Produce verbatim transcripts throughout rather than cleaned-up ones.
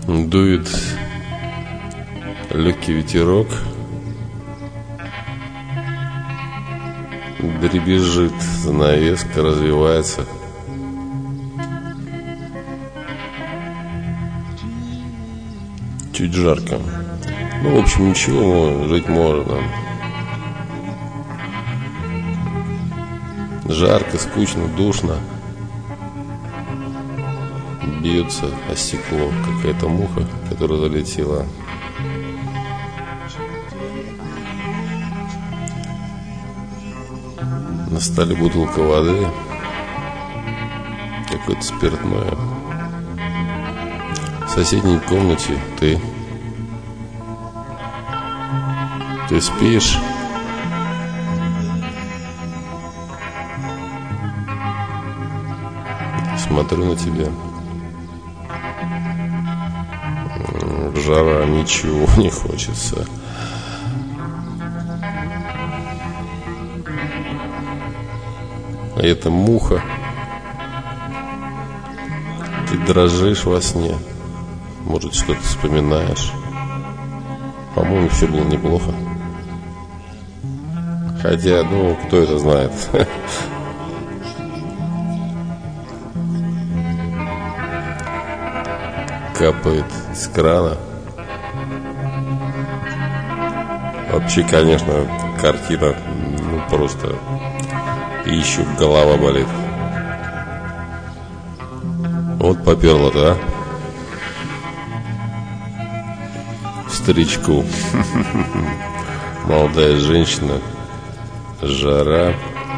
Дует легкий ветерок, дребезжит занавеска, развивается. Чуть жарко. Ну, в общем, ничего, жить можно. Жарко, скучно, душно. Бьется о стекло какая-то муха, которая залетела. На столе бутылка воды, какое-то спиртное. В соседней комнате ты. Ты спишь? Смотрю на тебя. Жара, ничего не хочется. А это муха. Ты дрожишь во сне. Может, что-то вспоминаешь. По-моему, все было неплохо. Хотя, ну, кто это знает. Капает из крана. Вообще, конечно, картина, ну, просто еще голова болит. Вот поперло-то, а? Старичку. Молодая женщина, жара,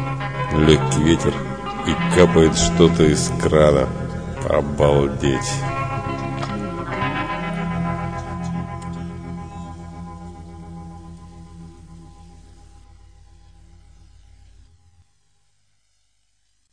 легкий ветер и капает что-то из крана. Обалдеть.